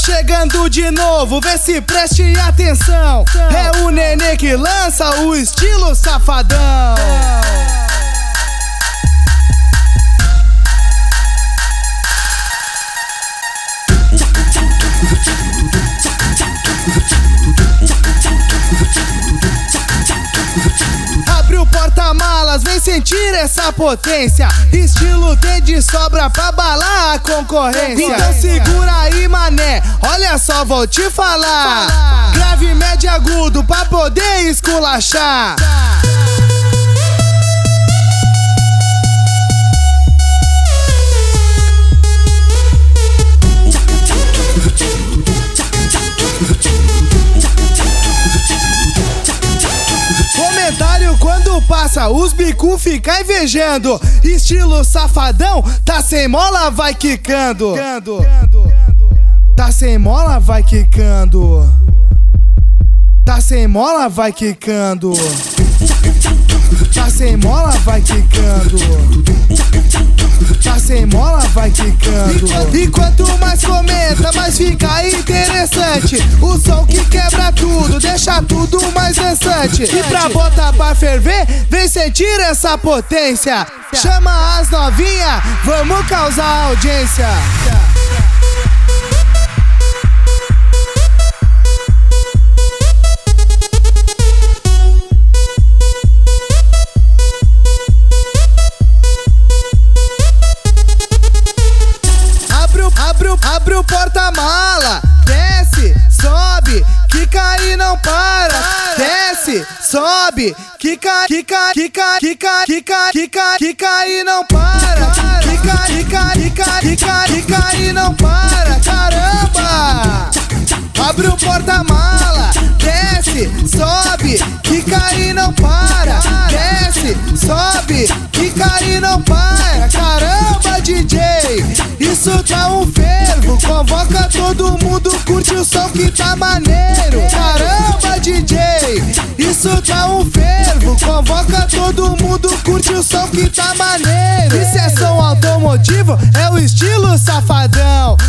chegando de novo, vê se preste atenção. É o Nenê que lança o estilo safadão. Abre o porta-malas, vem sentir essa potência. Estilo tem de sobra pra balar a concorrência. Então segura aí, mané, olha só, vou te falar. Grave, médio e agudo pra poder esculachar. Comentário quando passa, os bicu fica invejando. Estilo safadão, tá sem mola, vai quicando. Tá sem mola, vai quicando. Tá sem mola, vai quicando. Tá sem mola, vai quicando. Tá sem mola, vai quicando. E quanto mais comenta, mais fica interessante. O som que quebra tudo, deixa tudo mais dançante. E pra botar pra ferver, vem sentir essa potência. Chama as novinha, vamos causar audiência. Abre o porta-mala, desce, sobe, quica e não para. Desce, sobe, quica e não para. Quica e não para, caramba! Abre o porta-mala, desce, sobe, quica e não para. Desce, sobe, quica e não para, caramba, DJ! Isso tá um fervo, convoca todo mundo, curte o som que tá maneiro. Caramba, DJ, isso tá um fervo, convoca todo mundo, curte o som que tá maneiro. E se é som automotivo, é o estilo safadão.